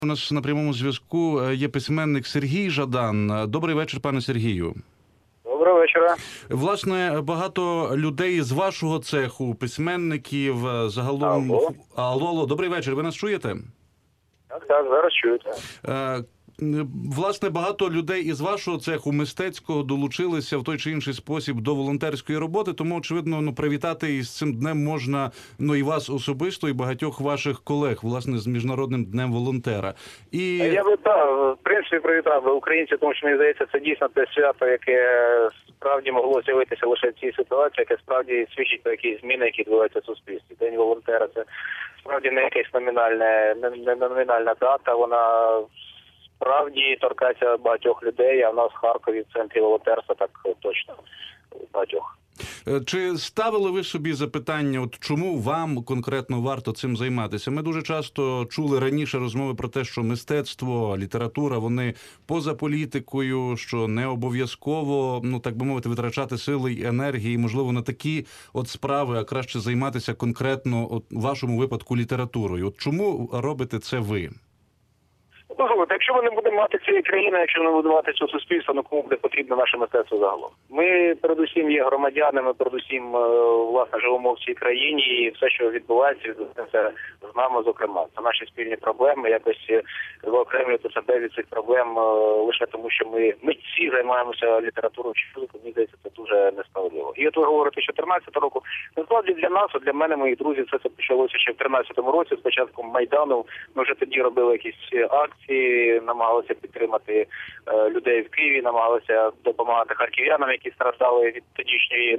У нас на прямому зв'язку є письменник Сергій Жадан. Добрий вечір, пане Сергію. Доброго вечора. Власне, багато людей з вашого цеху, письменників, загалом... Алло, добрий вечір, ви нас чуєте? Так, зараз чуєте. Власне, багато людей із вашого цеху мистецького долучилися в той чи інший спосіб до волонтерської роботи, тому, очевидно, привітати із цим днем можна, і вас особисто, і багатьох ваших колег, власне, з Міжнародним днем волонтера. Я би, в принципі, привітав би українців, тому що, мені здається, це дійсно те свято, яке справді могло з'явитися лише в цій ситуації, яке справді свідчить про якісь зміни, які відбуваються в суспільстві. День волонтера – це справді не якась номінальна дата, вона справді торкається багатьох людей, а в нас в Харкові в центрі волонтерства так точно багатьох. Чи ставили ви собі запитання, чому вам конкретно варто цим займатися? Ми дуже часто чули раніше розмови про те, що мистецтво, література, вони поза політикою, що не обов'язково, так би мовити, витрачати сили й енергії, можливо, на такі справи, а краще займатися конкретно, в вашому випадку, літературою. Чому робите це ви? Дозвольте, якщо ми не будемо мати цієї країни, якщо ми не будемо мати цього суспільства, кому буде потрібно наше мистецтво загалом? Ми передусім є громадяни, ми передусім, власне, живемо в цій країні, і все, що відбувається, це з нами, зокрема. Це наші спільні проблеми, якось виокремлювати себе від цих проблем лише тому, що ми всі займаємося літературою чи музикою, мені здається, це дуже несправедливо. І от ви говорите, що 13 року, насправді для нас, для мене, моїх друзів, це почалося ще в 13-му році, з початком Майдану. Ми вже тоді робили якісь акції, намагалися підтримати людей в Києві, намагалися допомагати харків'янам, які страждали від тодішньої,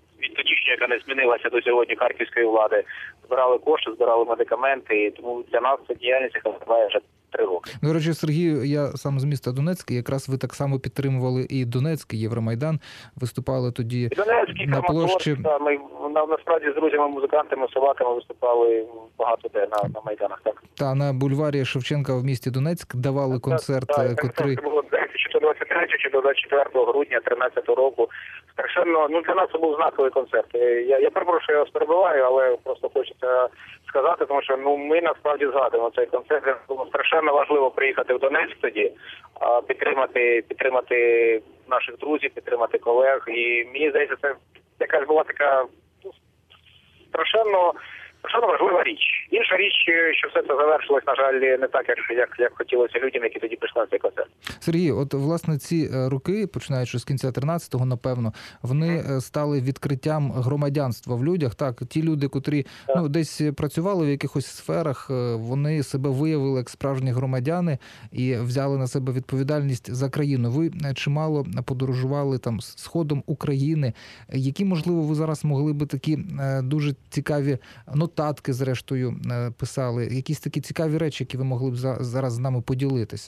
яка не змінилася до сьогодні харківської влади. Збирали кошти, збирали медикаменти, і тому для нас ця діяльність, яка триває вже 3 роки. До речі, Сергію, я сам з міста Донецька, якраз ви так само підтримували і Донецький Євромайдан, виступали тоді Донецький, на площі. Ми насправді з друзями-музикантами, собаками виступали багато де на Майданах, так? Та на бульварі Шевченка в місті Донецьк давали концерт, котрий... Це було, чи то 23 чи до 24 грудня 2013 року. Страшенно, для нас це був знаковий концерт. Я перепрошую, я вас перебиваю, але просто хочеться сказати, тому що ми насправді згадуємо цей концерт. Було страшенно важливо приїхати в Донецьк тоді, підтримати наших друзів, підтримати колег. І мені здається, це якась була така страшенно важлива річ. Інша річ, що все це завершилось, на жаль, не так, як хотілося людям, які тоді прийшли на цей концерт. Сергій, власне, ці роки, починаючи з кінця 13-го, напевно, вони стали відкриттям громадянства в людях. Так, ті люди, котрі десь працювали в якихось сферах, вони себе виявили як справжні громадяни і взяли на себе відповідальність за країну. Ви чимало подорожували там сходом України. Які, можливо, ви зараз могли би такі дуже цікаві нотатки, зрештою, писали? Якісь такі цікаві речі, які ви могли б зараз з нами поділитися?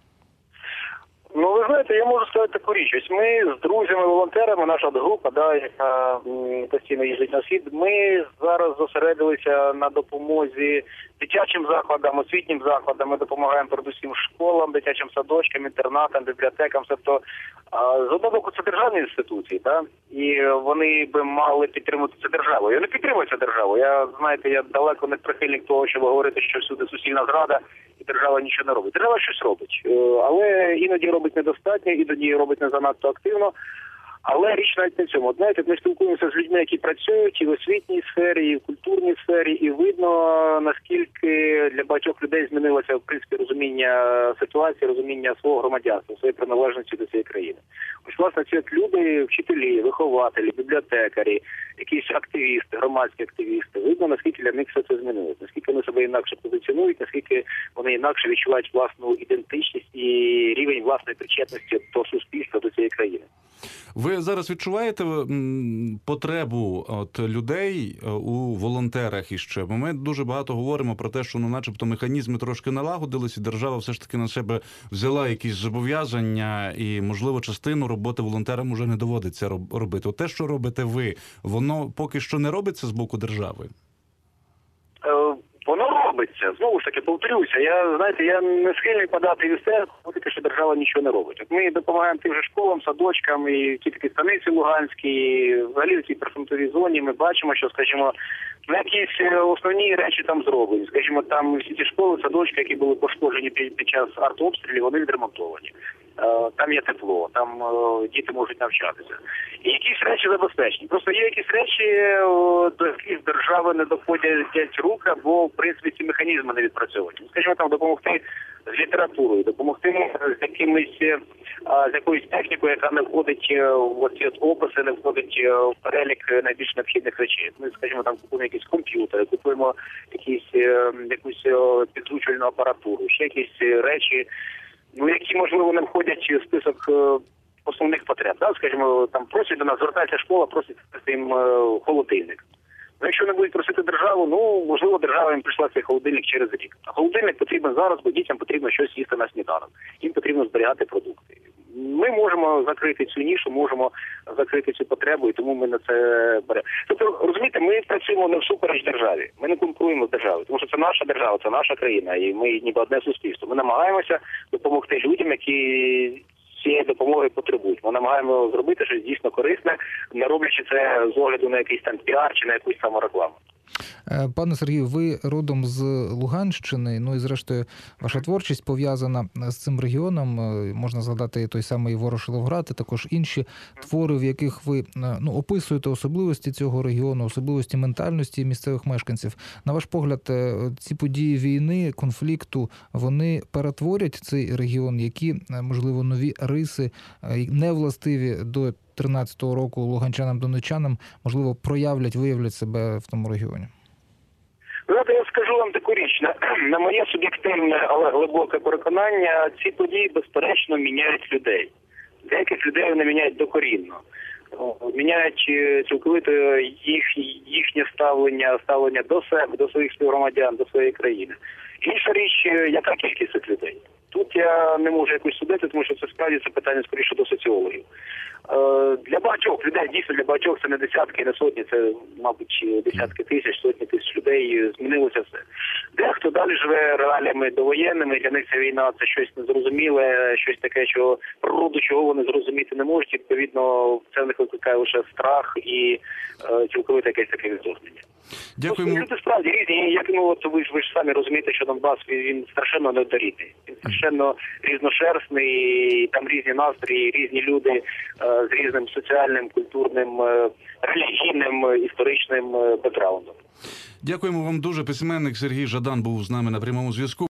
Ви знаєте, я можу сказати таку річ. Ось ми з друзями-волонтерами, наша група, яка постійно їздить на схід, ми зараз зосередилися на допомозі дитячим закладам, освітнім закладам. Ми допомагаємо передусім школам, дитячим садочкам, інтернатам, бібліотекам. Тобто, з одного боку, це державні інституції, і вони би мали підтримувати це державою. Я не підтримую це державою. Я далеко не прихильник того, щоб говорити, що всюди суцільна зрада, і держава нічого не робить. Держава щось робить, але іноді робить недостатньо, іноді робить не занадто активно. Але річ навіть не в цьому. Ми спілкуємося з людьми, які працюють і в освітній сфері, і в культурній сфері, і видно, наскільки для багатьох людей змінилося, в принципі, розуміння ситуації, розуміння свого громадянства, своєї приналежності до цієї країни. Ось, власне, ці люди, вчителі, вихователі, бібліотекарі, якісь активісти, громадські активісти, видно, наскільки для них все це змінилося, наскільки вони себе інакше позиціонують, наскільки вони інакше відчувають власну ідентичність і рівень власної причетності до суспільства, до цієї країни. Ви зараз відчуваєте потребу людей у волонтерах іще? Бо ми дуже багато говоримо про те, що начебто механізми трошки налагодились, і держава все ж таки на себе взяла якісь зобов'язання, і, можливо, частину роботи волонтерам уже не доводиться робити. Те, що робите ви, воно поки що не робиться з боку держави? Воно робиться, знову ж таки, повторюся, я не схильний подати в істерику, що держава нічого не робить. От ми допомагаємо тим же школам, садочкам, і ті такі станиці Луганські, і взагалі в цій прифронтовій зоні ми бачимо, що, скажімо, якісь основні речі там зроблені. Скажімо, там всі ті школи, садочки, які були пошкоджені під час артобстрілів, вони відремонтовані. Там є тепло, там діти можуть навчатися. І якісь речі забезпечені. Просто є якісь речі, до яких держави не доходять руки, або, в принципі, ці механізми не відпрацьовані. Скажімо, там допомогти з літературою, допомогти з якоюсь технікою, яка не входить в ці описи, не входить в перелік найбільш необхідних речей. Ми, скажімо, там купуємо якісь комп'ютери, купуємо якусь підзвучувальну апаратуру, ще якісь речі, які, можливо, не входять в список основних потреб. Да? Скажімо, там просять до нас, звертається школа, просить їм холодильник. Якщо не будуть просити державу, можливо, держава їм прийшла цей холодильник через рік. А холодильник потрібен зараз, бо дітям потрібно щось їсти на сніданок. Їм потрібно зберігати продукти. Ми можемо закрити цю нішу, можемо закрити цю потребу, і тому ми на це беремо. Тобто, розумієте, ми працюємо не всупереч державі. Ми не конкуруємо з державою, тому що це наша держава, це наша країна, і ми ніби одне суспільство. Ми намагаємося допомогти людям, які цієї допомоги потребують. Ми намагаємо зробити щось дійсно корисне, не роблячи це з огляду на якийсь там піар чи на якусь саморекламу. Пане Сергію, ви родом з Луганщини, і зрештою ваша творчість пов'язана з цим регіоном. Можна згадати той самий Ворошиловград, і також інші твори, в яких ви описуєте особливості цього регіону, особливості ментальності місцевих мешканців. На ваш погляд, ці події війни, конфлікту, вони перетворять цей регіон? Які, можливо, нові риси, невластиві до 13-го року луганчанам, донеччанам, можливо, виявлять себе в тому регіоні? Знаєте, я скажу вам таку річ. На моє суб'єктивне, але глибоке переконання, ці події, безперечно, міняють людей. Деяких людей вони міняють докорінно. Міняють цілковито їхнє ставлення до себе, до своїх співгромадян, до своєї країни. Інша річ, яка кількість цих людей? Тут я не можу якось судити, тому що це справді це питання скоріше до соціологів. Для багатьох людей, дійсно для багатьох це не десятки, не сотні, це, мабуть, десятки тисяч, сотні тисяч людей, змінилося все. Дехто далі живе реаліями довоєнними, для них ця війна це щось незрозуміле, щось таке, що природу чого вони зрозуміти не можуть, відповідно це в них викликає лише страх і цілковите якесь таке відторгнення. Дякуємо. Люди справді різні, ви ж самі розумієте, що Донбас, він страшенно неоднорідний. Він страшенно різношерстний, там різні настрої, різні люди з різним соціальним, культурним, релігійним, історичним бекграундом. Дякуємо вам дуже. Письменник Сергій Жадан був з нами на прямому зв'язку.